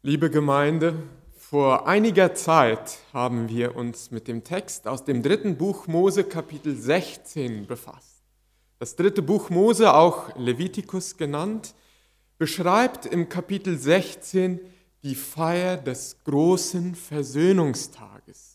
Liebe Gemeinde, vor einiger Zeit haben wir uns mit dem Text aus dem dritten Buch Mose Kapitel 16 befasst. Das dritte Buch Mose, auch Levitikus genannt, beschreibt im Kapitel 16 die Feier des großen Versöhnungstages.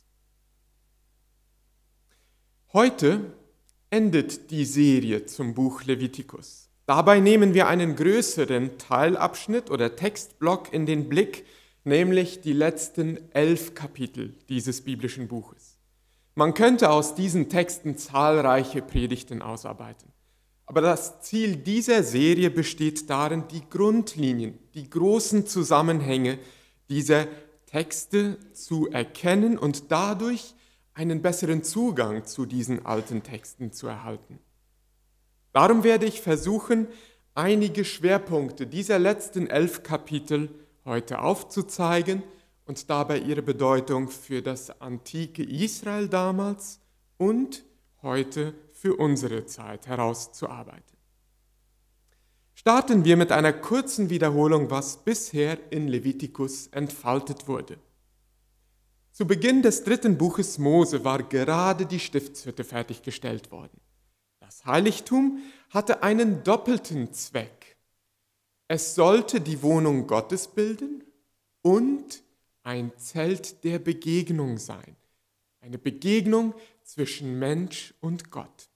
Heute endet die Serie zum Buch Levitikus. Dabei nehmen wir einen größeren Teilabschnitt oder Textblock in den Blick, nämlich die letzten 11 Kapitel dieses biblischen Buches. Man könnte aus diesen Texten zahlreiche Predigten ausarbeiten. Aber das Ziel dieser Serie besteht darin, die Grundlinien, die großen Zusammenhänge dieser Texte zu erkennen und dadurch einen besseren Zugang zu diesen alten Texten zu erhalten. Darum werde ich versuchen, einige Schwerpunkte dieser letzten 11 Kapitel heute aufzuzeigen und dabei ihre Bedeutung für das antike Israel damals und heute für unsere Zeit herauszuarbeiten. Starten wir mit einer kurzen Wiederholung, was bisher in Levitikus entfaltet wurde. Zu Beginn des dritten Buches Mose war gerade die Stiftshütte fertiggestellt worden. Das Heiligtum hatte einen doppelten Zweck. Es sollte die Wohnung Gottes bilden und ein Zelt der Begegnung sein. Eine Begegnung zwischen Mensch und Gott.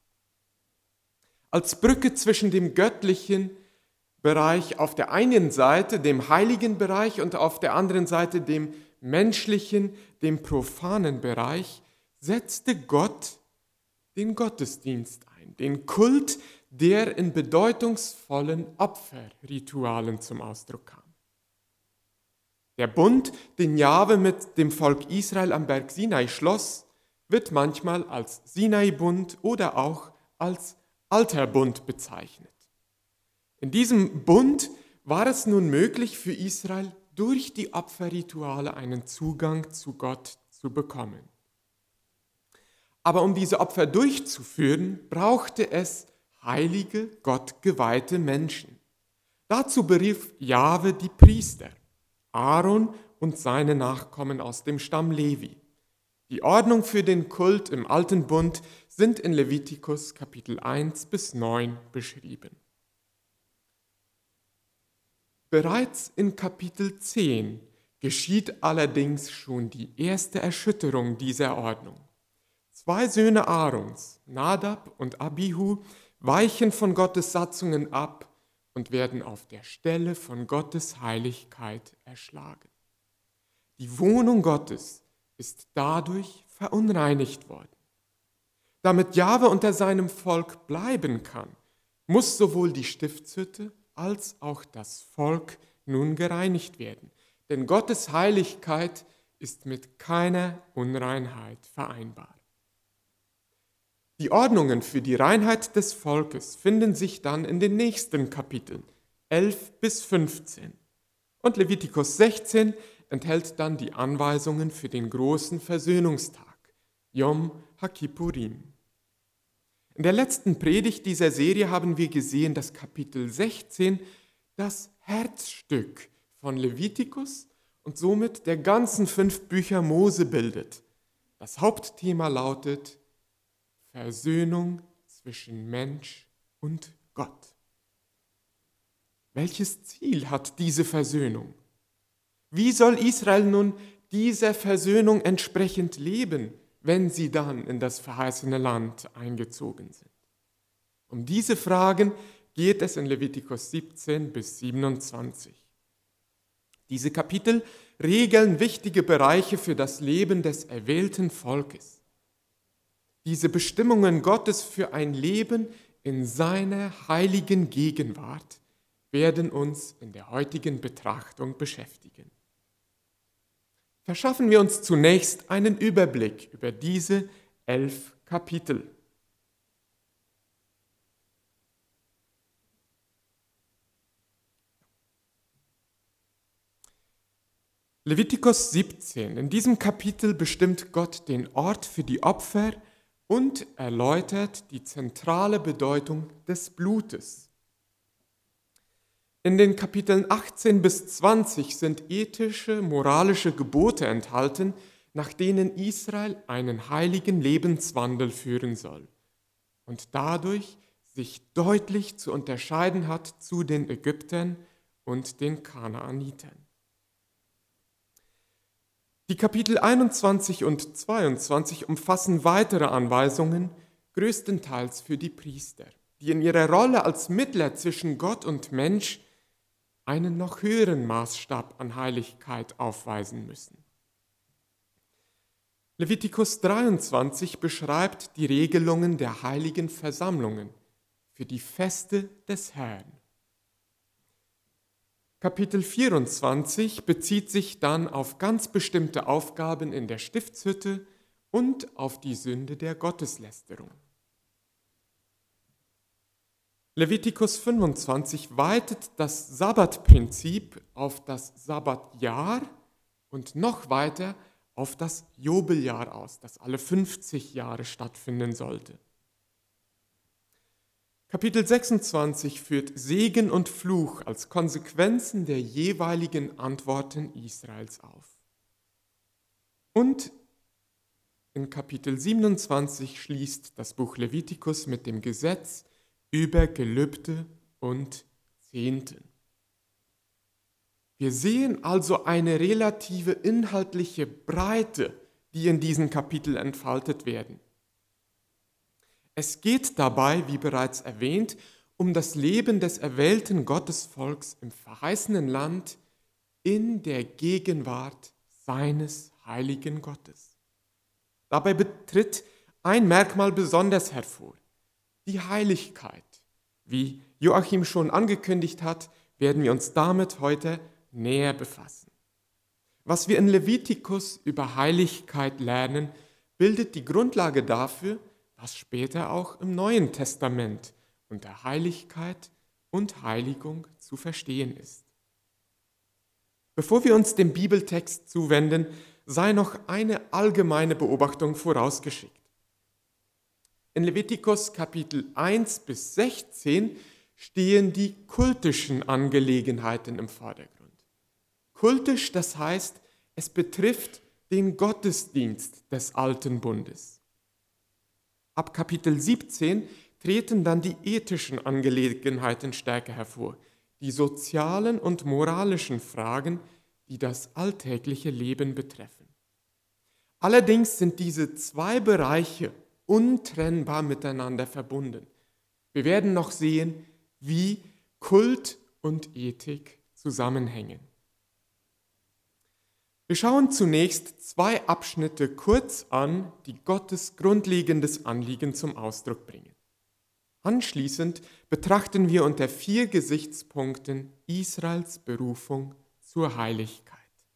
Als Brücke zwischen dem göttlichen Bereich auf der einen Seite, dem heiligen Bereich und auf der anderen Seite dem menschlichen, dem profanen Bereich, setzte Gott den Gottesdienst ein, den Kult, der in bedeutungsvollen Opferritualen zum Ausdruck kam. Der Bund, den Jahwe mit dem Volk Israel am Berg Sinai schloss, wird manchmal als Sinai-Bund oder auch als Alter Bund bezeichnet. In diesem Bund war es nun möglich für Israel, durch die Opferrituale einen Zugang zu Gott zu bekommen. Aber um diese Opfer durchzuführen, brauchte es heilige, gottgeweihte Menschen. Dazu berief Jahwe die Priester, Aaron und seine Nachkommen aus dem Stamm Levi. Die Ordnung für den Kult im Alten Bund sind in Levitikus Kapitel 1 bis 9 beschrieben. Bereits in Kapitel 10 geschieht allerdings schon die erste Erschütterung dieser Ordnung. 2 Söhne Aarons, Nadab und Abihu, weichen von Gottes Satzungen ab und werden auf der Stelle von Gottes Heiligkeit erschlagen. Die Wohnung Gottes ist dadurch verunreinigt worden. Damit Jahwe unter seinem Volk bleiben kann, muss sowohl die Stiftshütte als auch das Volk nun gereinigt werden. Denn Gottes Heiligkeit ist mit keiner Unreinheit vereinbar. Die Ordnungen für die Reinheit des Volkes finden sich dann in den nächsten Kapiteln 11 bis 15. Und Levitikus 16 enthält dann die Anweisungen für den großen Versöhnungstag, Yom HaKippurim. In der letzten Predigt dieser Serie haben wir gesehen, dass Kapitel 16 das Herzstück von Levitikus und somit der ganzen 5 Bücher Mose bildet. Das Hauptthema lautet Versöhnung zwischen Mensch und Gott. Welches Ziel hat diese Versöhnung? Wie soll Israel nun dieser Versöhnung entsprechend leben, wenn sie dann in das verheißene Land eingezogen sind? Um diese Fragen geht es in Levitikus 17 bis 27. Diese Kapitel regeln wichtige Bereiche für das Leben des erwählten Volkes. Diese Bestimmungen Gottes für ein Leben in seiner heiligen Gegenwart werden uns in der heutigen Betrachtung beschäftigen. Verschaffen wir uns zunächst einen Überblick über diese 11 Kapitel. Levitikus 17. In diesem Kapitel bestimmt Gott den Ort für die Opfer und erläutert die zentrale Bedeutung des Blutes. In den Kapiteln 18 bis 20 sind ethische, moralische Gebote enthalten, nach denen Israel einen heiligen Lebenswandel führen soll und dadurch sich deutlich zu unterscheiden hat zu den Ägyptern und den Kanaanitern. Die Kapitel 21 und 22 umfassen weitere Anweisungen, größtenteils für die Priester, die in ihrer Rolle als Mittler zwischen Gott und Mensch einen noch höheren Maßstab an Heiligkeit aufweisen müssen. Levitikus 23 beschreibt die Regelungen der heiligen Versammlungen für die Feste des Herrn. Kapitel 24 bezieht sich dann auf ganz bestimmte Aufgaben in der Stiftshütte und auf die Sünde der Gotteslästerung. Levitikus 25 weitet das Sabbatprinzip auf das Sabbatjahr und noch weiter auf das Jobeljahr aus, das alle 50 Jahre stattfinden sollte. Kapitel 26 führt Segen und Fluch als Konsequenzen der jeweiligen Antworten Israels auf. Und in Kapitel 27 schließt das Buch Levitikus mit dem Gesetz über Gelübde und Zehnten. Wir sehen also eine relative inhaltliche Breite, die in diesen Kapiteln entfaltet werden. Es geht dabei, wie bereits erwähnt, um das Leben des erwählten Gottesvolks im verheißenen Land in der Gegenwart seines heiligen Gottes. Dabei tritt ein Merkmal besonders hervor: die Heiligkeit. Wie Joachim schon angekündigt hat, werden wir uns damit heute näher befassen. Was wir in Levitikus über Heiligkeit lernen, bildet die Grundlage dafür, was später auch im Neuen Testament unter Heiligkeit und Heiligung zu verstehen ist. Bevor wir uns dem Bibeltext zuwenden, sei noch eine allgemeine Beobachtung vorausgeschickt. In Levitikus Kapitel 1 bis 16 stehen die kultischen Angelegenheiten im Vordergrund. Kultisch, das heißt, es betrifft den Gottesdienst des Alten Bundes. Ab Kapitel 17 treten dann die ethischen Angelegenheiten stärker hervor, die sozialen und moralischen Fragen, die das alltägliche Leben betreffen. Allerdings sind diese zwei Bereiche untrennbar miteinander verbunden. Wir werden noch sehen, wie Kult und Ethik zusammenhängen. Wir schauen zunächst zwei Abschnitte kurz an, die Gottes grundlegendes Anliegen zum Ausdruck bringen. Anschließend betrachten wir unter 4 Gesichtspunkten Israels Berufung zur Heiligkeit.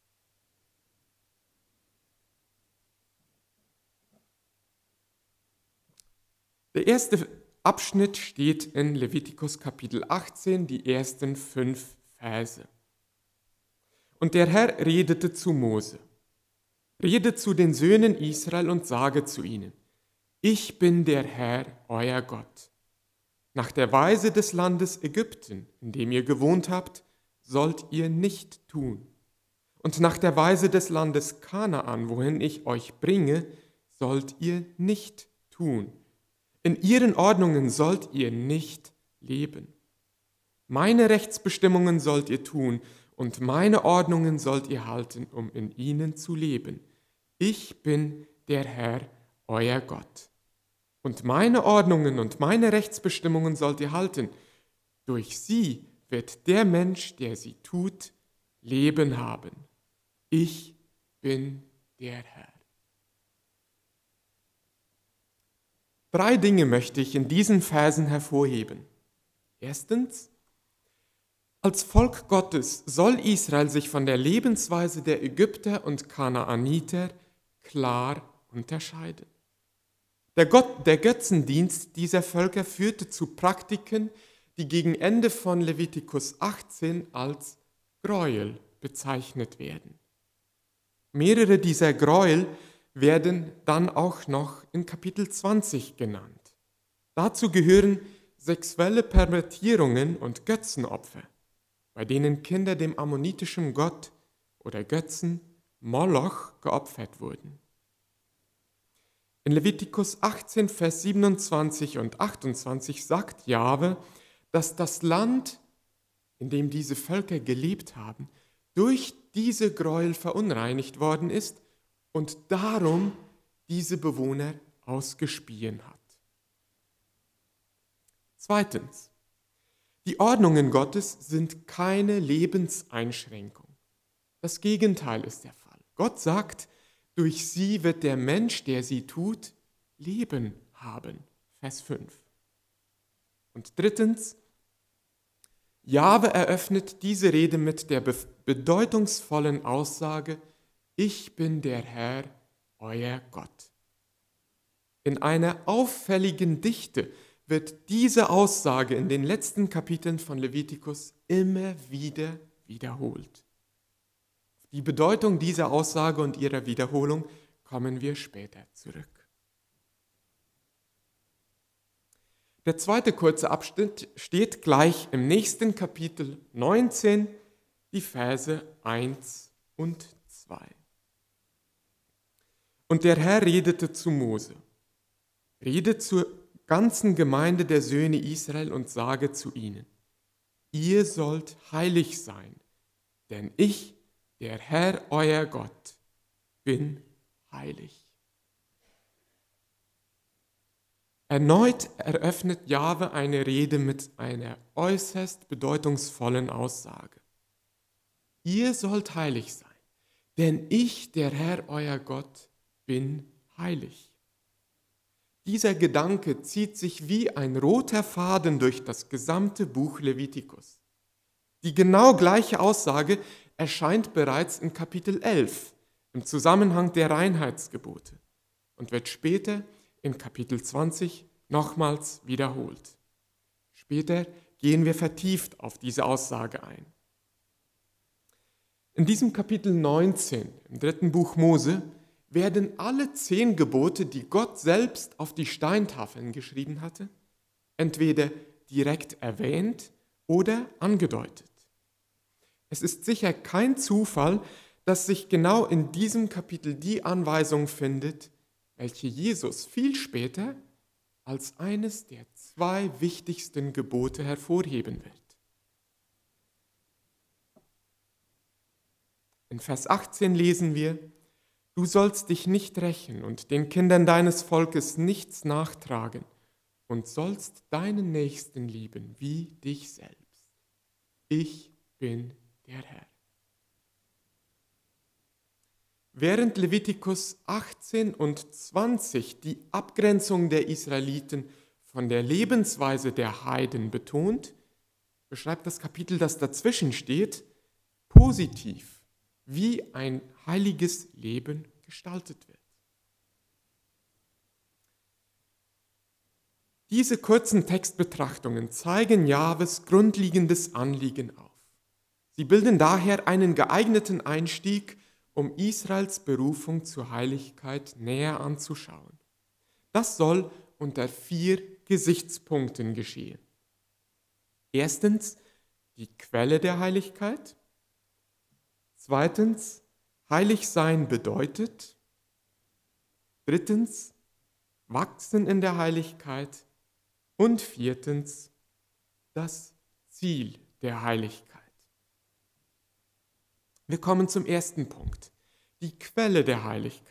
Der erste Abschnitt steht in Levitikus Kapitel 18, die ersten 5 Verse. Und der Herr redete zu Mose: Rede zu den Söhnen Israel und sage zu ihnen: Ich bin der Herr, euer Gott. Nach der Weise des Landes Ägypten, in dem ihr gewohnt habt, sollt ihr nicht tun. Und nach der Weise des Landes Kanaan, wohin ich euch bringe, sollt ihr nicht tun. In ihren Ordnungen sollt ihr nicht leben. Meine Rechtsbestimmungen sollt ihr tun, und meine Ordnungen sollt ihr halten, um in ihnen zu leben. Ich bin der Herr, euer Gott. Und meine Ordnungen und meine Rechtsbestimmungen sollt ihr halten. Durch sie wird der Mensch, der sie tut, Leben haben. Ich bin der Herr. 3 Dinge möchte ich in diesen Versen hervorheben. Erstens: Als Volk Gottes soll Israel sich von der Lebensweise der Ägypter und Kanaaniter klar unterscheiden. Der Götzendienst dieser Völker führte zu Praktiken, die gegen Ende von Levitikus 18 als Gräuel bezeichnet werden. Mehrere dieser Gräuel werden dann auch noch in Kapitel 20 genannt. Dazu gehören sexuelle Pervertierungen und Götzenopfer, bei denen Kinder dem ammonitischen Gott oder Götzen Moloch geopfert wurden. In Levitikus 18, Vers 27 und 28 sagt Jahwe, dass das Land, in dem diese Völker gelebt haben, durch diese Gräuel verunreinigt worden ist und darum diese Bewohner ausgespien hat. Zweitens, die Ordnungen Gottes sind keine Lebenseinschränkung. Das Gegenteil ist der Fall. Gott sagt, durch sie wird der Mensch, der sie tut, Leben haben. Vers 5. Und drittens, Jahwe eröffnet diese Rede mit der bedeutungsvollen Aussage, ich bin der Herr, euer Gott. In einer auffälligen Dichte wird diese Aussage in den letzten Kapiteln von Levitikus immer wieder wiederholt. Auf die Bedeutung dieser Aussage und ihrer Wiederholung kommen wir später zurück. Der zweite kurze Abschnitt steht gleich im nächsten Kapitel 19, die Verse 1 und 2. Und der Herr redete zu Mose, rede zur ganzen Gemeinde der Söhne Israel und sage zu ihnen, ihr sollt heilig sein, denn ich, der Herr, euer Gott, bin heilig. Erneut eröffnet Jahwe eine Rede mit einer äußerst bedeutungsvollen Aussage. Ihr sollt heilig sein, denn ich, der Herr, euer Gott, bin heilig. Dieser Gedanke zieht sich wie ein roter Faden durch das gesamte Buch Levitikus. Die genau gleiche Aussage erscheint bereits in Kapitel 11 im Zusammenhang der Reinheitsgebote und wird später in Kapitel 20 nochmals wiederholt. Später gehen wir vertieft auf diese Aussage ein. In diesem Kapitel 19, im 3. Buch Mose, werden alle 10 Gebote, die Gott selbst auf die Steintafeln geschrieben hatte, entweder direkt erwähnt oder angedeutet. Es ist sicher kein Zufall, dass sich genau in diesem Kapitel die Anweisung findet, welche Jesus viel später als eines der 2 wichtigsten Gebote hervorheben wird. In Vers 18 lesen wir, du sollst dich nicht rächen und den Kindern deines Volkes nichts nachtragen und sollst deinen Nächsten lieben wie dich selbst. Ich bin der Herr. Während Levitikus 18 und 20 die Abgrenzung der Israeliten von der Lebensweise der Heiden betont, beschreibt das Kapitel, das dazwischen steht, positiv, wie ein heiliges Leben gestaltet wird. Diese kurzen Textbetrachtungen zeigen Jahwes grundlegendes Anliegen auf. Sie bilden daher einen geeigneten Einstieg, um Israels Berufung zur Heiligkeit näher anzuschauen. Das soll unter 4 Gesichtspunkten geschehen. Erstens, die Quelle der Heiligkeit. Zweitens, heilig sein bedeutet. Drittens, wachsen in der Heiligkeit. Und viertens, das Ziel der Heiligkeit. Wir kommen zum ersten Punkt, die Quelle der Heiligkeit.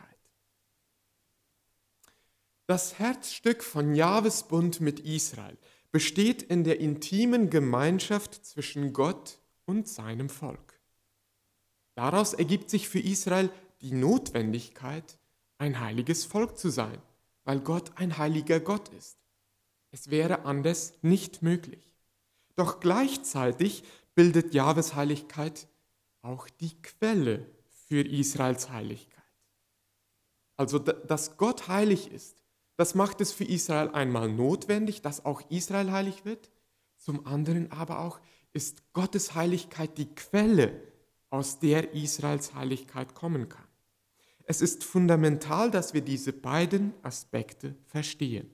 Das Herzstück von Jahwes Bund mit Israel besteht in der intimen Gemeinschaft zwischen Gott und seinem Volk. Daraus ergibt sich für Israel die Notwendigkeit, ein heiliges Volk zu sein, weil Gott ein heiliger Gott ist. Es wäre anders nicht möglich. Doch gleichzeitig bildet Jahwes Heiligkeit auch die Quelle für Israels Heiligkeit. Also, dass Gott heilig ist, das macht es für Israel einmal notwendig, dass auch Israel heilig wird. Zum anderen aber auch ist Gottes Heiligkeit die Quelle, aus der Israels Heiligkeit kommen kann. Es ist fundamental, dass wir diese beiden Aspekte verstehen.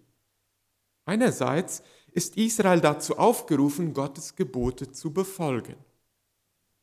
Einerseits ist Israel dazu aufgerufen, Gottes Gebote zu befolgen.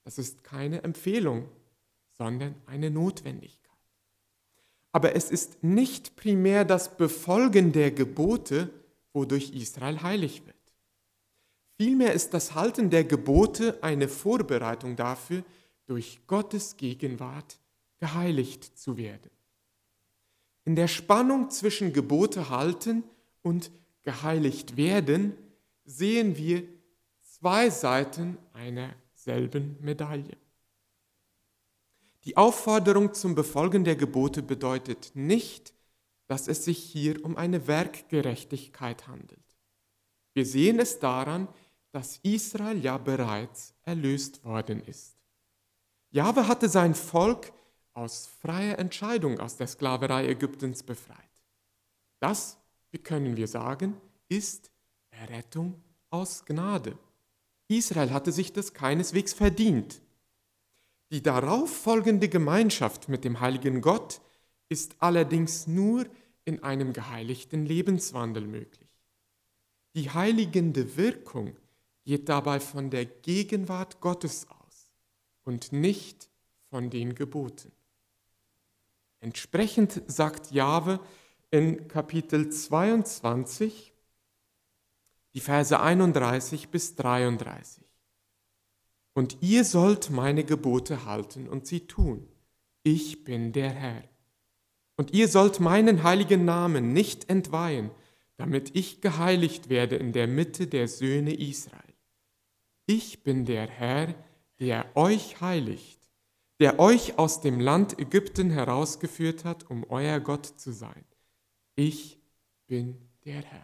Das ist keine Empfehlung, sondern eine Notwendigkeit. Aber es ist nicht primär das Befolgen der Gebote, wodurch Israel heilig wird. Vielmehr ist das Halten der Gebote eine Vorbereitung dafür, durch Gottes Gegenwart geheiligt zu werden. In der Spannung zwischen Gebote halten und geheiligt werden sehen wir zwei Seiten einer selben Medaille. Die Aufforderung zum Befolgen der Gebote bedeutet nicht, dass es sich hier um eine Werkgerechtigkeit handelt. Wir sehen es daran, dass Israel ja bereits erlöst worden ist. Jahwe hatte sein Volk aus freier Entscheidung aus der Sklaverei Ägyptens befreit. Das, wie können wir sagen, ist Errettung aus Gnade. Israel hatte sich das keineswegs verdient. Die darauf folgende Gemeinschaft mit dem heiligen Gott ist allerdings nur in einem geheiligten Lebenswandel möglich. Die heiligende Wirkung geht dabei von der Gegenwart Gottes aus und nicht von den Geboten. Entsprechend sagt Jahwe in Kapitel 22, die Verse 31 bis 33. Und ihr sollt meine Gebote halten und sie tun. Ich bin der Herr. Und ihr sollt meinen heiligen Namen nicht entweihen, damit ich geheiligt werde in der Mitte der Söhne Israel. Ich bin der Herr, der euch heiligt, der euch aus dem Land Ägypten herausgeführt hat, um euer Gott zu sein. Ich bin der Herr.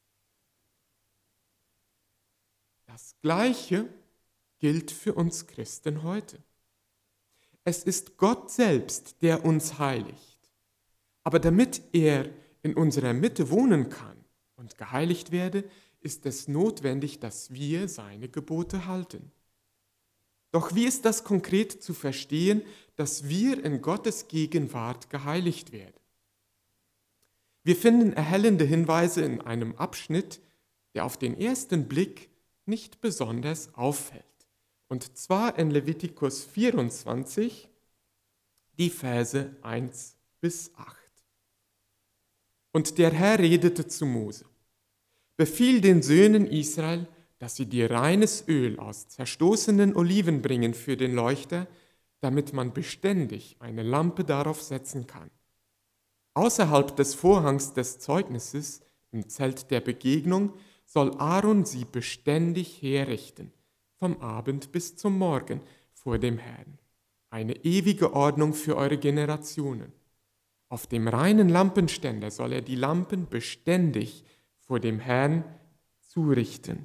Das Gleiche gilt für uns Christen heute. Es ist Gott selbst, der uns heiligt. Aber damit er in unserer Mitte wohnen kann und geheiligt werde, ist es notwendig, dass wir seine Gebote halten. Doch wie ist das konkret zu verstehen, dass wir in Gottes Gegenwart geheiligt werden? Wir finden erhellende Hinweise in einem Abschnitt, der auf den ersten Blick nicht besonders auffällt. Und zwar in Levitikus 24, die Verse 1 bis 8. Und der Herr redete zu Mose: Befiehl den Söhnen Israel, dass sie dir reines Öl aus zerstoßenen Oliven bringen für den Leuchter, damit man beständig eine Lampe darauf setzen kann. Außerhalb des Vorhangs des Zeugnisses, im Zelt der Begegnung, soll Aaron sie beständig herrichten, vom Abend bis zum Morgen vor dem Herrn. Eine ewige Ordnung für eure Generationen. Auf dem reinen Lampenständer soll er die Lampen beständig vor dem Herrn zurichten.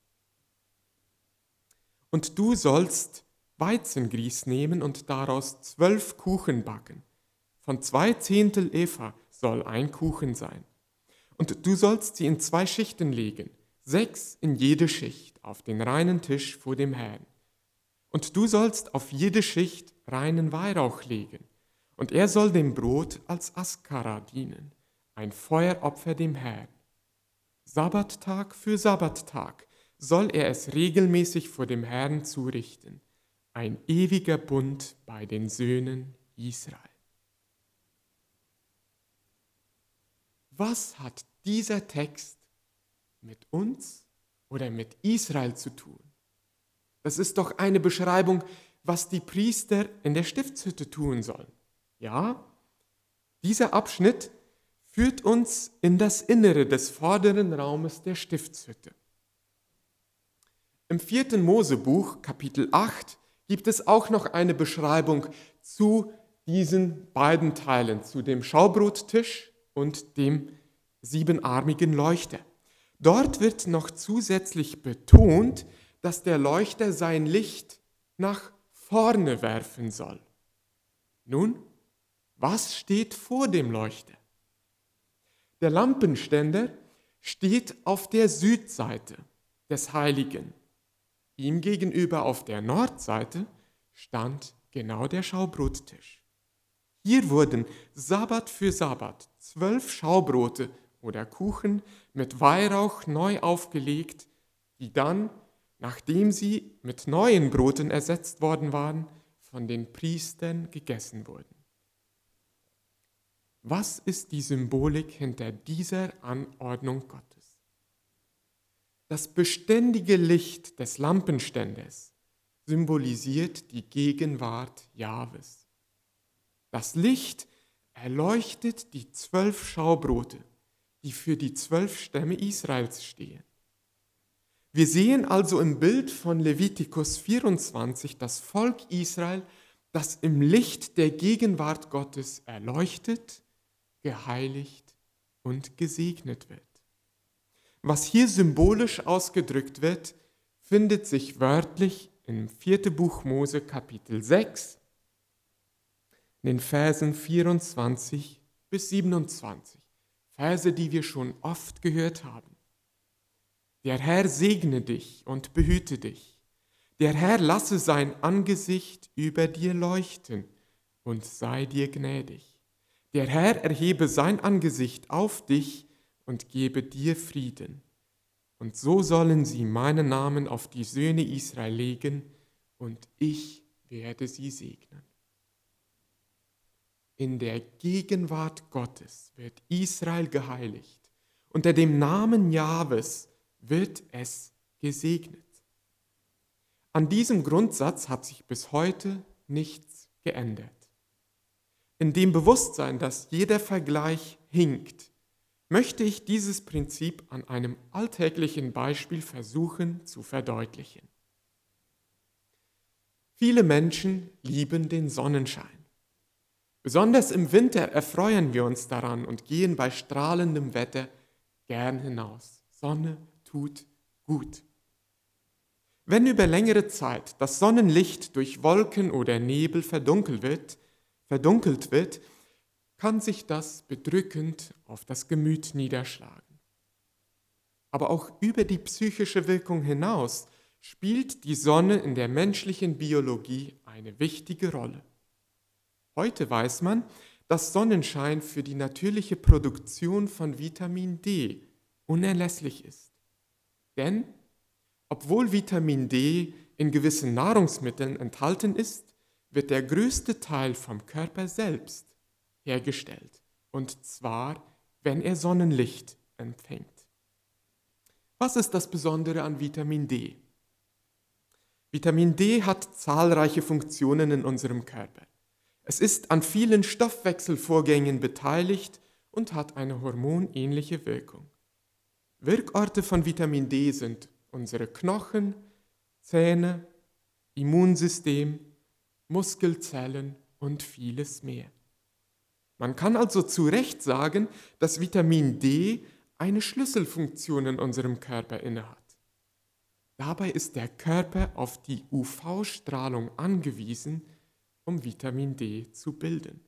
Und du sollst Weizengrieß nehmen und daraus 12 Kuchen backen. Von 2 Zehntel Epha soll ein Kuchen sein. Und du sollst sie in 2 Schichten legen, 6 in jede Schicht, auf den reinen Tisch vor dem Herrn. Und du sollst auf jede Schicht reinen Weihrauch legen, und er soll dem Brot als Askara dienen, ein Feueropfer dem Herrn. Sabbattag für Sabbattag soll er es regelmäßig vor dem Herrn zurichten, ein ewiger Bund bei den Söhnen Israel. Was hat dieser Text mit uns oder mit Israel zu tun? Das ist doch eine Beschreibung, was die Priester in der Stiftshütte tun sollen. Ja, dieser Abschnitt führt uns in das Innere des vorderen Raumes der Stiftshütte. Im 4. Mosebuch, Kapitel 8, gibt es auch noch eine Beschreibung zu diesen beiden Teilen, zu dem Schaubrottisch und dem 7-armigen Leuchter. Dort wird noch zusätzlich betont, dass der Leuchter sein Licht nach vorne werfen soll. Nun, was steht vor dem Leuchter? Der Lampenständer steht auf der Südseite des Heiligen. Ihm gegenüber auf der Nordseite stand genau der Schaubrottisch. Hier wurden Sabbat für Sabbat 12 Schaubrote oder Kuchen mit Weihrauch neu aufgelegt, die dann nachdem sie mit neuen Broten ersetzt worden waren, von den Priestern gegessen wurden. Was ist die Symbolik hinter dieser Anordnung Gottes? Das beständige Licht des Lampenständers symbolisiert die Gegenwart Jahwes. Das Licht erleuchtet die 12 Schaubrote, die für die 12 Stämme Israels stehen. Wir sehen also im Bild von Levitikus 24 das Volk Israel, das im Licht der Gegenwart Gottes erleuchtet, geheiligt und gesegnet wird. Was hier symbolisch ausgedrückt wird, findet sich wörtlich im 4. Buch Mose Kapitel 6, in den Versen 24 bis 27, Verse, die wir schon oft gehört haben. Der Herr segne dich und behüte dich. Der Herr lasse sein Angesicht über dir leuchten und sei dir gnädig. Der Herr erhebe sein Angesicht auf dich und gebe dir Frieden. Und so sollen sie meinen Namen auf die Söhne Israel legen, und ich werde sie segnen. In der Gegenwart Gottes wird Israel geheiligt. Unter dem Namen Jahwes wird es gesegnet. An diesem Grundsatz hat sich bis heute nichts geändert. In dem Bewusstsein, dass jeder Vergleich hinkt, möchte ich dieses Prinzip an einem alltäglichen Beispiel versuchen zu verdeutlichen. Viele Menschen lieben den Sonnenschein. Besonders im Winter erfreuen wir uns daran und gehen bei strahlendem Wetter gern hinaus. Sonne tut gut. Wenn über längere Zeit das Sonnenlicht durch Wolken oder Nebel verdunkelt wird, kann sich das bedrückend auf das Gemüt niederschlagen. Aber auch über die psychische Wirkung hinaus spielt die Sonne in der menschlichen Biologie eine wichtige Rolle. Heute weiß man, dass Sonnenschein für die natürliche Produktion von Vitamin D unerlässlich ist. Denn, obwohl Vitamin D in gewissen Nahrungsmitteln enthalten ist, wird der größte Teil vom Körper selbst hergestellt, und zwar, wenn er Sonnenlicht empfängt. Was ist das Besondere an Vitamin D? Vitamin D hat zahlreiche Funktionen in unserem Körper. Es ist an vielen Stoffwechselvorgängen beteiligt und hat eine hormonähnliche Wirkung. Wirkorte von Vitamin D sind unsere Knochen, Zähne, Immunsystem, Muskelzellen und vieles mehr. Man kann also zu Recht sagen, dass Vitamin D eine Schlüsselfunktion in unserem Körper innehat. Dabei ist der Körper auf die UV-Strahlung angewiesen, um Vitamin D zu bilden.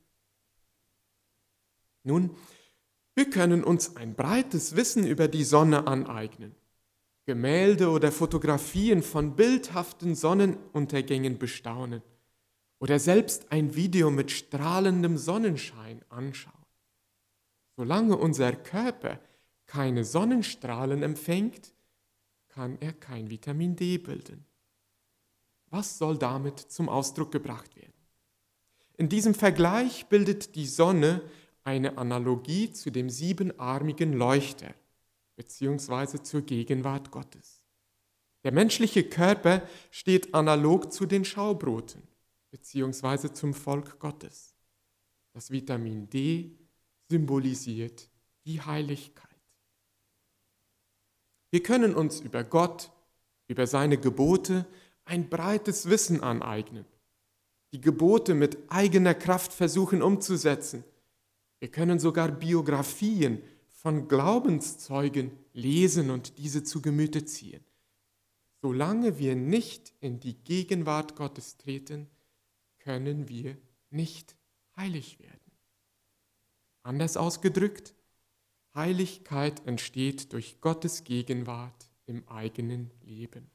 Nun, wir können uns ein breites Wissen über die Sonne aneignen. Gemälde oder Fotografien von bildhaften Sonnenuntergängen bestaunen oder selbst ein Video mit strahlendem Sonnenschein anschauen. Solange unser Körper keine Sonnenstrahlen empfängt, kann er kein Vitamin D bilden. Was soll damit zum Ausdruck gebracht werden? In diesem Vergleich bildet die Sonne eine Analogie zu dem siebenarmigen Leuchter bzw. zur Gegenwart Gottes. Der menschliche Körper steht analog zu den Schaubroten bzw. zum Volk Gottes. Das Vitamin D symbolisiert die Heiligkeit. Wir können uns über Gott, über seine Gebote ein breites Wissen aneignen, die Gebote mit eigener Kraft versuchen umzusetzen. Wir können sogar Biografien von Glaubenszeugen lesen und diese zu Gemüte ziehen. Solange wir nicht in die Gegenwart Gottes treten, können wir nicht heilig werden. Anders ausgedrückt, Heiligkeit entsteht durch Gottes Gegenwart im eigenen Leben.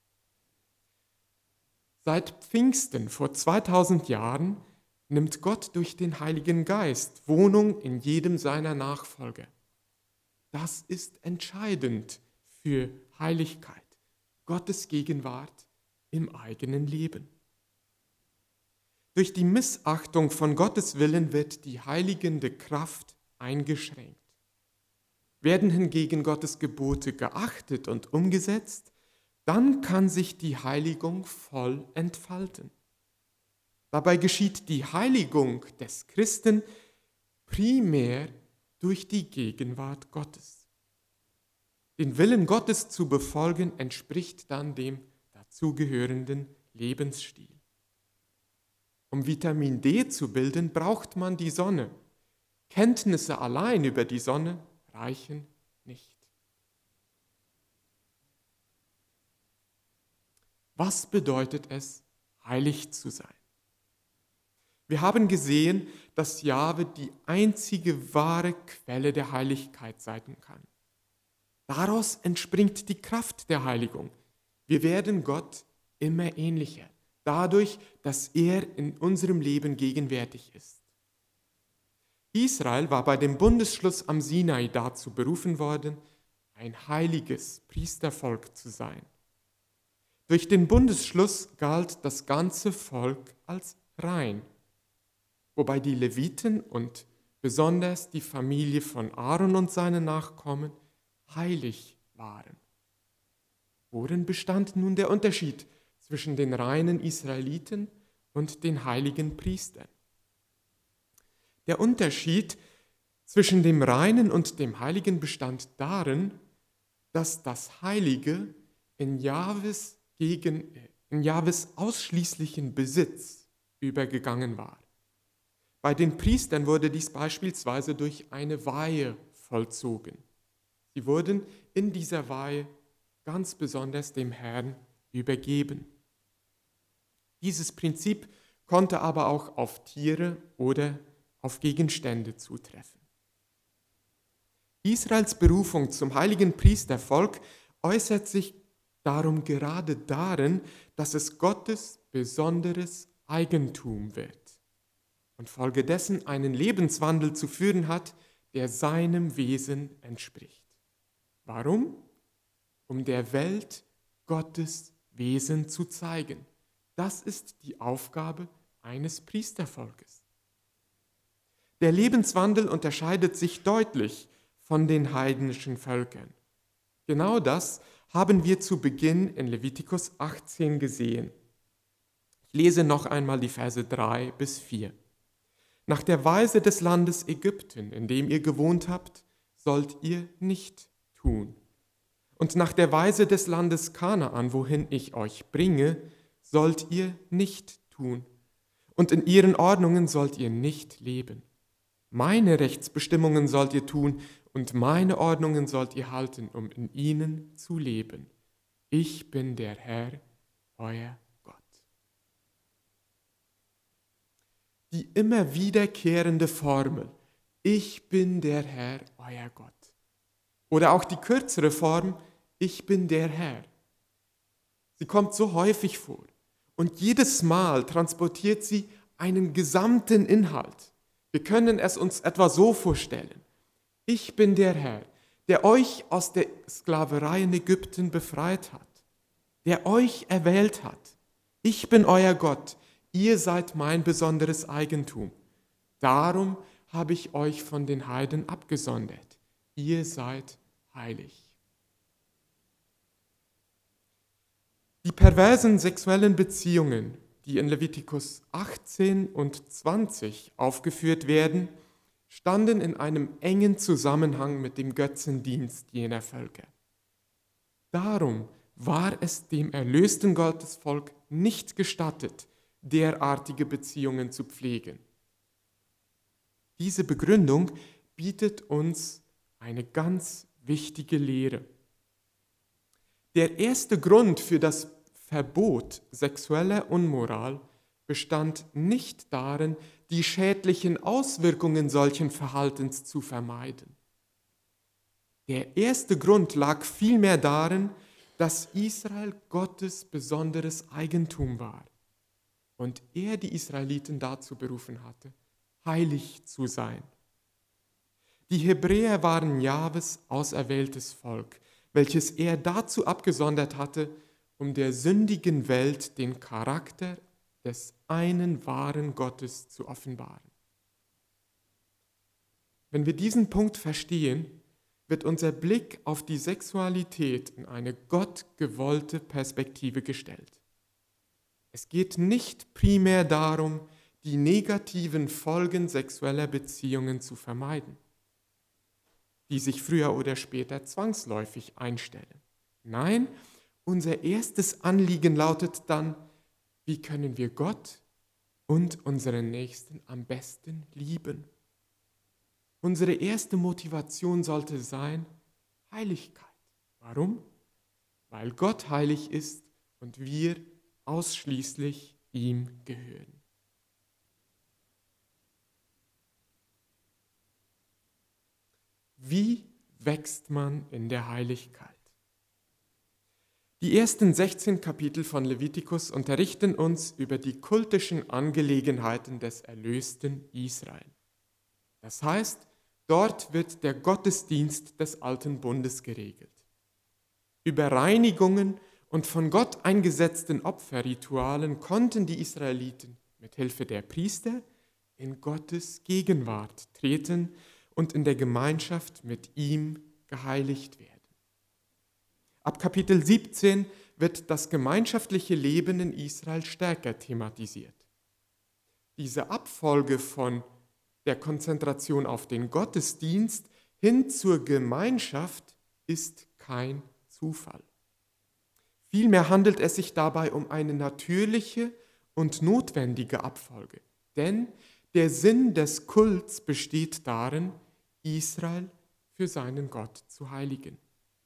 Seit Pfingsten vor 2000 Jahren nimmt Gott durch den Heiligen Geist Wohnung in jedem seiner Nachfolger. Das ist entscheidend für Heiligkeit. Gottes Gegenwart im eigenen Leben. Durch die Missachtung von Gottes Willen wird die heiligende Kraft eingeschränkt. Werden hingegen Gottes Gebote geachtet und umgesetzt, dann kann sich die Heiligung voll entfalten. Dabei geschieht die Heiligung des Christen primär durch die Gegenwart Gottes. Den Willen Gottes zu befolgen entspricht dann dem dazugehörenden Lebensstil. Um Vitamin D zu bilden, braucht man die Sonne. Kenntnisse allein über die Sonne reichen nicht. Was bedeutet es, heilig zu sein? Wir haben gesehen, dass Jahwe die einzige wahre Quelle der Heiligkeit sein kann. Daraus entspringt die Kraft der Heiligung. Wir werden Gott immer ähnlicher, dadurch, dass er in unserem Leben gegenwärtig ist. Israel war bei dem Bundesschluss am Sinai dazu berufen worden, ein heiliges Priestervolk zu sein. Durch den Bundesschluss galt das ganze Volk als rein, wobei die Leviten und besonders die Familie von Aaron und seinen Nachkommen heilig waren. Worin bestand nun der Unterschied zwischen den reinen Israeliten und den heiligen Priestern? Der Unterschied zwischen dem Reinen und dem Heiligen bestand darin, dass das Heilige in Jahwes ausschließlichen Besitz übergegangen war. Bei den Priestern wurde dies beispielsweise durch eine Weihe vollzogen. Sie wurden in dieser Weihe ganz besonders dem Herrn übergeben. Dieses Prinzip konnte aber auch auf Tiere oder auf Gegenstände zutreffen. Israels Berufung zum heiligen Priestervolk äußert sich darum gerade darin, dass es Gottes besonderes Eigentum wird und folgedessen einen Lebenswandel zu führen hat, der seinem Wesen entspricht. Warum? Um der Welt Gottes Wesen zu zeigen. Das ist die Aufgabe eines Priestervolkes. Der Lebenswandel unterscheidet sich deutlich von den heidnischen Völkern. Genau das haben wir zu Beginn in Levitikus 18 gesehen. Ich lese noch einmal die Verse 3 bis 4. Nach der Weise des Landes Ägypten, in dem ihr gewohnt habt, sollt ihr nicht tun. Und nach der Weise des Landes Kanaan, wohin ich euch bringe, sollt ihr nicht tun. Und in ihren Ordnungen sollt ihr nicht leben. Meine Rechtsbestimmungen sollt ihr tun und meine Ordnungen sollt ihr halten, um in ihnen zu leben. Ich bin der Herr, euer Gott. Die immer wiederkehrende Formel, ich bin der Herr, euer Gott. Oder auch die kürzere Form, ich bin der Herr. Sie kommt so häufig vor und jedes Mal transportiert sie einen gesamten Inhalt. Wir können es uns etwa so vorstellen. Ich bin der Herr, der euch aus der Sklaverei in Ägypten befreit hat, der euch erwählt hat. Ich bin euer Gott, ihr seid mein besonderes Eigentum. Darum habe ich euch von den Heiden abgesondert. Ihr seid heilig. Die perversen sexuellen Beziehungen, die in Levitikus 18 und 20 aufgeführt werden, standen in einem engen Zusammenhang mit dem Götzendienst jener Völker. Darum war es dem erlösten Gottesvolk nicht gestattet, derartige Beziehungen zu pflegen. Diese Begründung bietet uns eine ganz wichtige Lehre. Der erste Grund für das Verbot sexueller Unmoral bestand nicht darin, die schädlichen Auswirkungen solchen Verhaltens zu vermeiden. Der erste Grund lag vielmehr darin, dass Israel Gottes besonderes Eigentum war und er die Israeliten dazu berufen hatte, heilig zu sein. Die Hebräer waren Jahwes auserwähltes Volk, welches er dazu abgesondert hatte, um der sündigen Welt den Charakter des einen wahren Gottes zu offenbaren. Wenn wir diesen Punkt verstehen, wird unser Blick auf die Sexualität in eine gottgewollte Perspektive gestellt. Es geht nicht primär darum, die negativen Folgen sexueller Beziehungen zu vermeiden, die sich früher oder später zwangsläufig einstellen. Nein, unser erstes Anliegen lautet dann, wie können wir Gott und unseren Nächsten am besten lieben? Unsere erste Motivation sollte sein Heiligkeit. Warum? Weil Gott heilig ist und wir ausschließlich ihm gehören. Wie wächst man in der Heiligkeit? Die ersten 16 Kapitel von Levitikus unterrichten uns über die kultischen Angelegenheiten des erlösten Israel. Das heißt, dort wird der Gottesdienst des alten Bundes geregelt. Über Reinigungen und von Gott eingesetzten Opferritualen konnten die Israeliten mit Hilfe der Priester in Gottes Gegenwart treten und in der Gemeinschaft mit ihm geheiligt werden. Ab Kapitel 17 wird das gemeinschaftliche Leben in Israel stärker thematisiert. Diese Abfolge von der Konzentration auf den Gottesdienst hin zur Gemeinschaft ist kein Zufall. Vielmehr handelt es sich dabei um eine natürliche und notwendige Abfolge, denn der Sinn des Kults besteht darin, Israel für seinen Gott zu heiligen.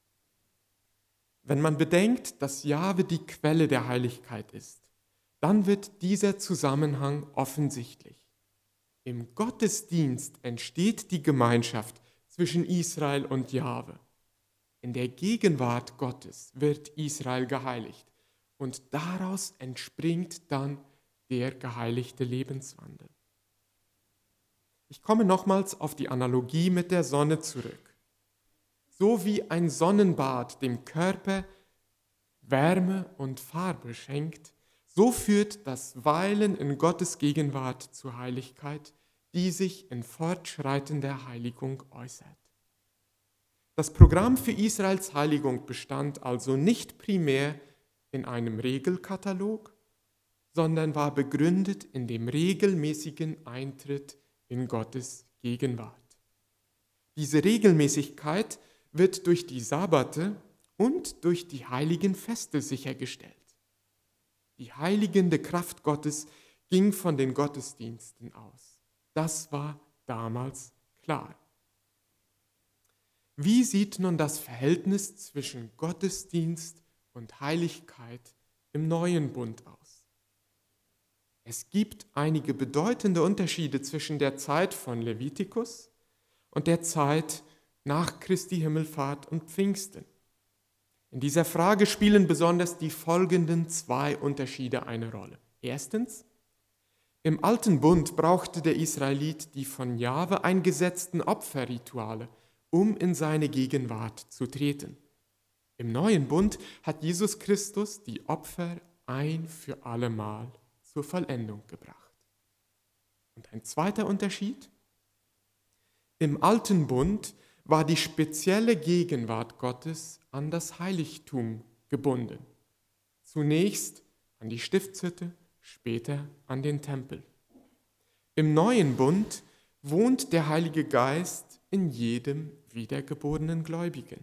Wenn man bedenkt, dass Jahwe die Quelle der Heiligkeit ist, dann wird dieser Zusammenhang offensichtlich. Im Gottesdienst entsteht die Gemeinschaft zwischen Israel und Jahwe. In der Gegenwart Gottes wird Israel geheiligt und daraus entspringt dann der geheiligte Lebenswandel. Ich komme nochmals auf die Analogie mit der Sonne zurück. So wie ein Sonnenbad dem Körper Wärme und Farbe schenkt, so führt das Weilen in Gottes Gegenwart zur Heiligkeit, die sich in fortschreitender Heiligung äußert. Das Programm für Israels Heiligung bestand also nicht primär in einem Regelkatalog, sondern war begründet in dem regelmäßigen Eintritt in Gottes Gegenwart. Diese Regelmäßigkeit wird durch die Sabbate und durch die heiligen Feste sichergestellt. Die heiligende Kraft Gottes ging von den Gottesdiensten aus. Das war damals klar. Wie sieht nun das Verhältnis zwischen Gottesdienst und Heiligkeit im neuen Bund aus? Es gibt einige bedeutende Unterschiede zwischen der Zeit von Levitikus und der Zeit nach Christi Himmelfahrt und Pfingsten. In dieser Frage spielen besonders die folgenden zwei Unterschiede eine Rolle. Erstens, im Alten Bund brauchte der Israelit die von Jahwe eingesetzten Opferrituale, um in seine Gegenwart zu treten. Im Neuen Bund hat Jesus Christus die Opfer ein für allemal zur Vollendung gebracht. Und ein zweiter Unterschied: Im Alten Bund war die spezielle Gegenwart Gottes an das Heiligtum gebunden. Zunächst an die Stiftshütte, später an den Tempel. Im Neuen Bund wohnt der Heilige Geist in jedem wiedergeborenen Gläubigen.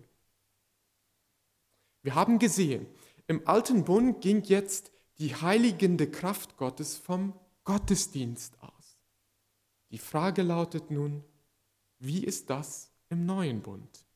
Wir haben gesehen, im Alten Bund ging jetzt die heiligende Kraft Gottes vom Gottesdienst aus. Die Frage lautet nun, wie ist das im Neuen Bund?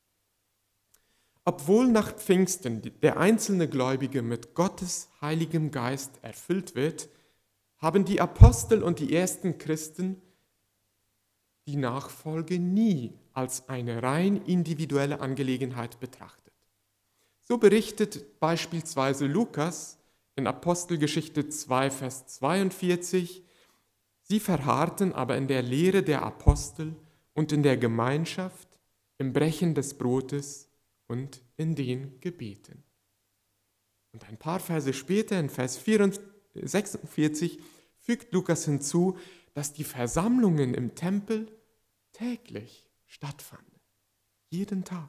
Obwohl nach Pfingsten der einzelne Gläubige mit Gottes heiligem Geist erfüllt wird, haben die Apostel und die ersten Christen die Nachfolge nie als eine rein individuelle Angelegenheit betrachtet. So berichtet beispielsweise Lukas in Apostelgeschichte 2, Vers 42, sie verharrten aber in der Lehre der Apostel und in der Gemeinschaft, im Brechen des Brotes und in den Gebeten. Und ein paar Verse später, in Vers 46, fügt Lukas hinzu, dass die Versammlungen im Tempel täglich stattfanden. Jeden Tag.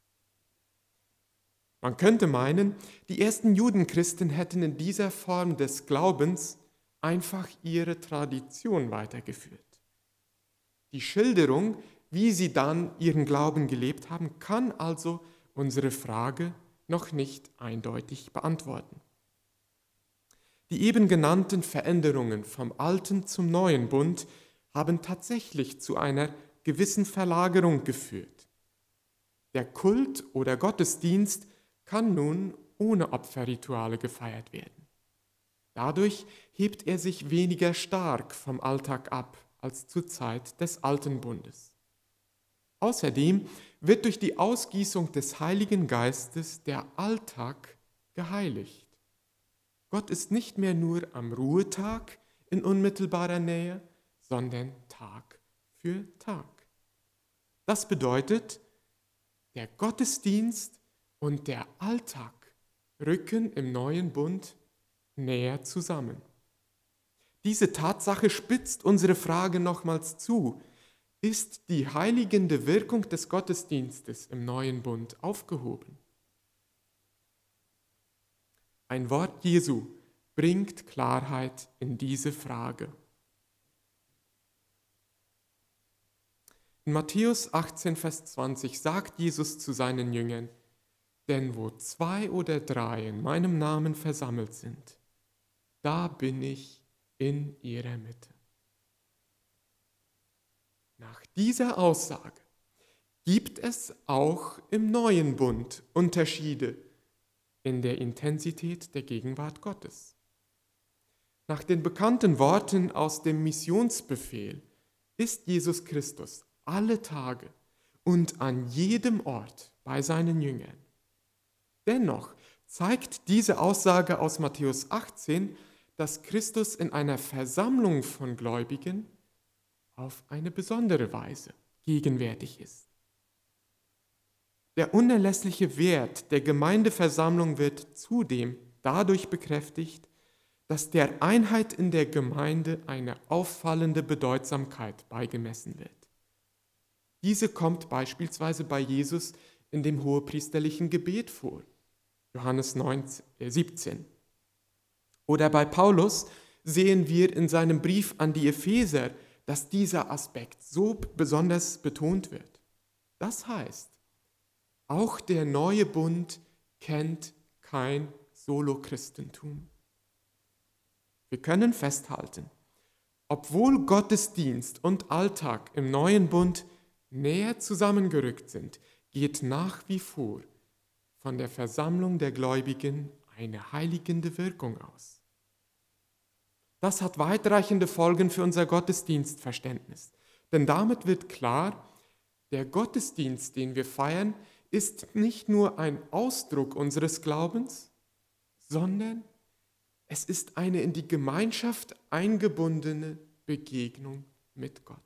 Man könnte meinen, die ersten Judenchristen hätten in dieser Form des Glaubens einfach ihre Tradition weitergeführt. Die Schilderung, wie sie dann ihren Glauben gelebt haben, kann also unsere Frage noch nicht eindeutig beantworten. Die eben genannten Veränderungen vom Alten zum Neuen Bund haben tatsächlich zu einer gewissen Verlagerung geführt. Der Kult oder Gottesdienst kann nun ohne Opferrituale gefeiert werden. Dadurch hebt er sich weniger stark vom Alltag ab als zur Zeit des Alten Bundes. Außerdem wird durch die Ausgießung des Heiligen Geistes der Alltag geheiligt. Gott ist nicht mehr nur am Ruhetag in unmittelbarer Nähe, sondern Tag für Tag. Das bedeutet, der Gottesdienst und der Alltag rücken im neuen Bund näher zusammen. Diese Tatsache spitzt unsere Frage nochmals zu. Ist die heiligende Wirkung des Gottesdienstes im neuen Bund aufgehoben? Ein Wort Jesu bringt Klarheit in diese Frage. In Matthäus 18, Vers 20 sagt Jesus zu seinen Jüngern: Denn wo 2 oder 3 in meinem Namen versammelt sind, da bin ich in ihrer Mitte. Nach dieser Aussage gibt es auch im neuen Bund Unterschiede in der Intensität der Gegenwart Gottes. Nach den bekannten Worten aus dem Missionsbefehl ist Jesus Christus alle Tage und an jedem Ort bei seinen Jüngern. Dennoch zeigt diese Aussage aus Matthäus 18, dass Christus in einer Versammlung von Gläubigen auf eine besondere Weise gegenwärtig ist. Der unerlässliche Wert der Gemeindeversammlung wird zudem dadurch bekräftigt, dass der Einheit in der Gemeinde eine auffallende Bedeutsamkeit beigemessen wird. Diese kommt beispielsweise bei Jesus in dem hohepriesterlichen Gebet vor, Johannes 17. Oder bei Paulus sehen wir in seinem Brief an die Epheser, dass dieser Aspekt so besonders betont wird. Das heißt, auch der neue Bund kennt kein Solo-Christentum. Wir können festhalten, obwohl Gottesdienst und Alltag im neuen Bund näher zusammengerückt sind, geht nach wie vor von der Versammlung der Gläubigen eine heiligende Wirkung aus. Das hat weitreichende Folgen für unser Gottesdienstverständnis, denn damit wird klar, der Gottesdienst, den wir feiern, ist nicht nur ein Ausdruck unseres Glaubens, sondern es ist eine in die Gemeinschaft eingebundene Begegnung mit Gott.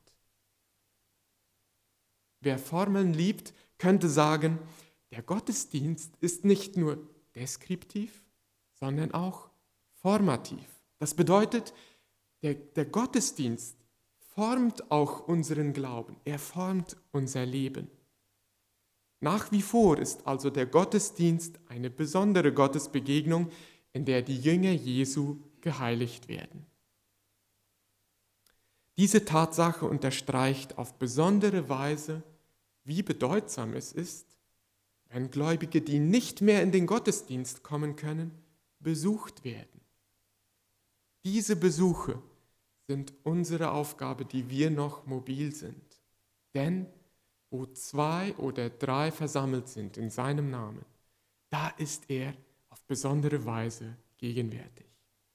Wer Formeln liebt, könnte sagen, der Gottesdienst ist nicht nur deskriptiv, sondern auch formativ. Das bedeutet, der Gottesdienst formt auch unseren Glauben, er formt unser Leben. Nach wie vor ist also der Gottesdienst eine besondere Gottesbegegnung, in der die Jünger Jesu geheiligt werden. Diese Tatsache unterstreicht auf besondere Weise, wie bedeutsam es ist, wenn Gläubige, die nicht mehr in den Gottesdienst kommen können, besucht werden. Diese Besuche sind unsere Aufgabe, die wir noch mobil sind. Denn wo 2 oder 3 versammelt sind in seinem Namen, da ist er auf besondere Weise gegenwärtig.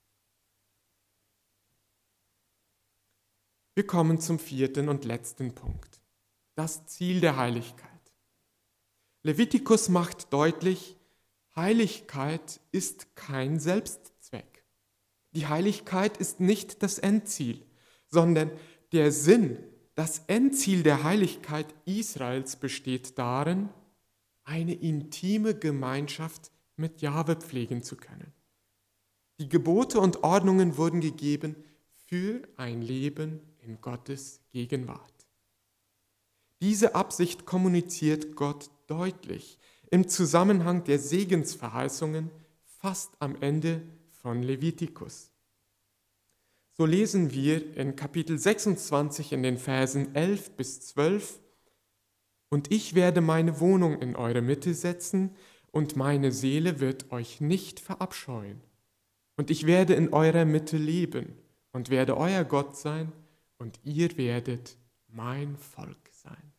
Wir kommen zum 4. und letzten Punkt, das Ziel der Heiligkeit. Levitikus macht deutlich, Heiligkeit ist kein Selbstzweck. Die Heiligkeit ist nicht das Endziel, sondern der Sinn, das Endziel der Heiligkeit Israels besteht darin, eine intime Gemeinschaft mit Jahwe pflegen zu können. Die Gebote und Ordnungen wurden gegeben für ein Leben in Gottes Gegenwart. Diese Absicht kommuniziert Gott deutlich im Zusammenhang der Segensverheißungen fast am Ende von Levitikus. So lesen wir in Kapitel 26 in den Versen 11 bis 12: Und ich werde meine Wohnung in eure Mitte setzen, und meine Seele wird euch nicht verabscheuen. Und ich werde in eurer Mitte leben und werde euer Gott sein, und ihr werdet mein Volk sein.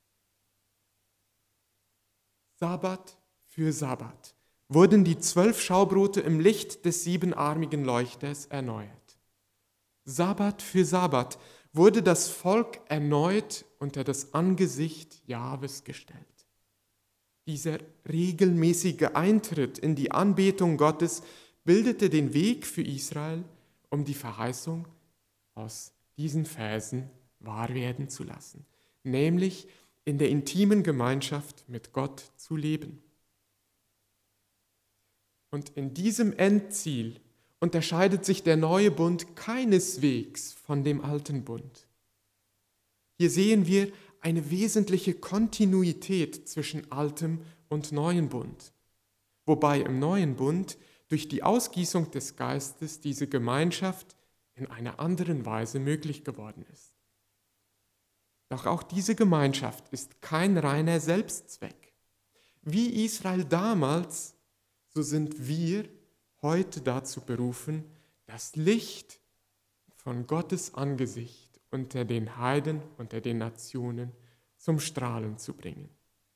Sabbat für Sabbat wurden die 12 Schaubrote im Licht des siebenarmigen Leuchters erneuert. Sabbat für Sabbat wurde das Volk erneut unter das Angesicht Jahwes gestellt. Dieser regelmäßige Eintritt in die Anbetung Gottes bildete den Weg für Israel, um die Verheißung aus diesen Versen wahr werden zu lassen, nämlich in der intimen Gemeinschaft mit Gott zu leben. Und in diesem Endziel unterscheidet sich der neue Bund keineswegs von dem alten Bund. Hier sehen wir eine wesentliche Kontinuität zwischen altem und neuen Bund, wobei im neuen Bund durch die Ausgießung des Geistes diese Gemeinschaft in einer anderen Weise möglich geworden ist. Doch auch diese Gemeinschaft ist kein reiner Selbstzweck. Wie Israel damals, so sind wir heute dazu berufen, das Licht von Gottes Angesicht unter den Heiden, unter den Nationen zum Strahlen zu bringen.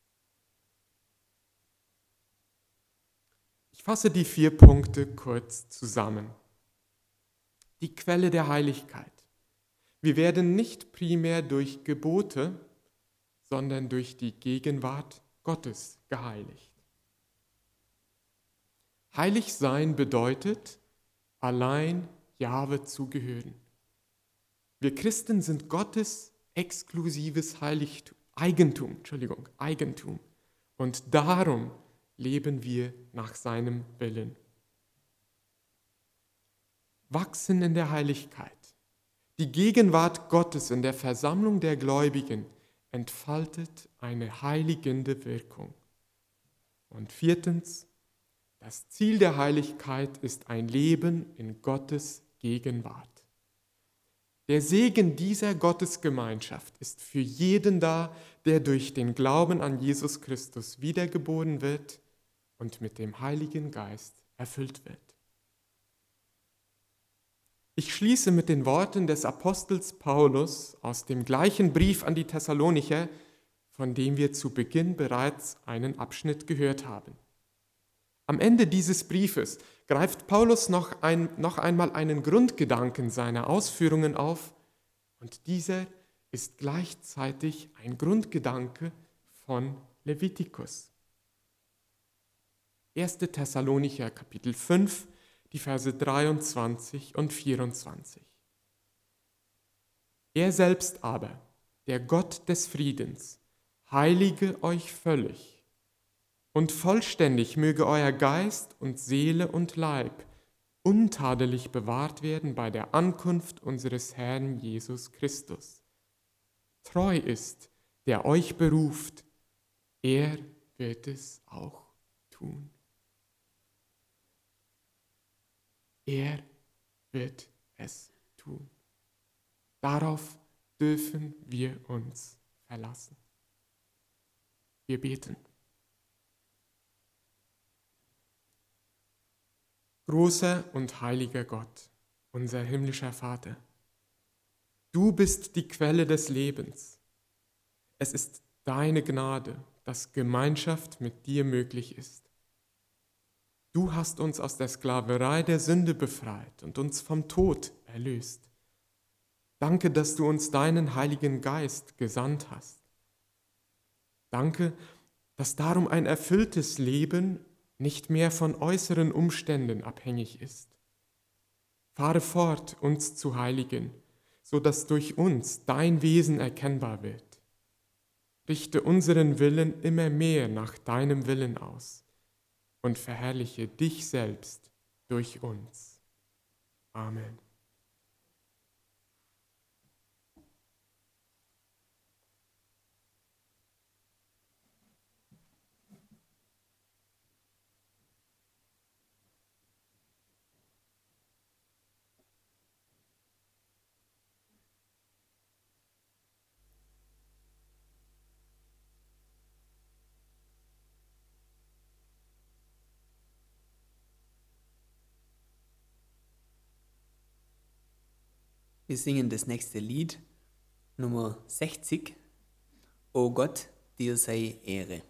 Ich fasse die 4 Punkte kurz zusammen. Die Quelle der Heiligkeit. Wir werden nicht primär durch Gebote, sondern durch die Gegenwart Gottes geheiligt. Heilig sein bedeutet, allein Jahwe zu gehören. Wir Christen sind Gottes exklusives Eigentum. Und darum leben wir nach seinem Willen. Wachsen in der Heiligkeit. Die Gegenwart Gottes in der Versammlung der Gläubigen entfaltet eine heiligende Wirkung. Und 4. Das Ziel der Heiligkeit ist ein Leben in Gottes Gegenwart. Der Segen dieser Gottesgemeinschaft ist für jeden da, der durch den Glauben an Jesus Christus wiedergeboren wird und mit dem Heiligen Geist erfüllt wird. Ich schließe mit den Worten des Apostels Paulus aus dem gleichen Brief an die Thessalonicher, von dem wir zu Beginn bereits einen Abschnitt gehört haben. Am Ende dieses Briefes greift Paulus noch einmal einen Grundgedanken seiner Ausführungen auf, und dieser ist gleichzeitig ein Grundgedanke von Levitikus. 1. Thessalonicher Kapitel 5, die Verse 23 und 24. Er selbst aber, der Gott des Friedens, heilige euch völlig, und vollständig möge euer Geist und Seele und Leib untadelig bewahrt werden bei der Ankunft unseres Herrn Jesus Christus. Treu ist, der euch beruft, er wird es auch tun. Er wird es tun. Darauf dürfen wir uns verlassen. Wir beten. Großer und heiliger Gott, unser himmlischer Vater, du bist die Quelle des Lebens. Es ist deine Gnade, dass Gemeinschaft mit dir möglich ist. Du hast uns aus der Sklaverei der Sünde befreit und uns vom Tod erlöst. Danke, dass du uns deinen Heiligen Geist gesandt hast. Danke, dass darum ein erfülltes Leben nicht mehr von äußeren Umständen abhängig ist. Fahre fort, uns zu heiligen, so dass durch uns dein Wesen erkennbar wird. Richte unseren Willen immer mehr nach deinem Willen aus. und verherrliche dich selbst durch uns. Amen. Wir singen das nächste Lied, Nummer 60. O Gott, dir sei Ehre.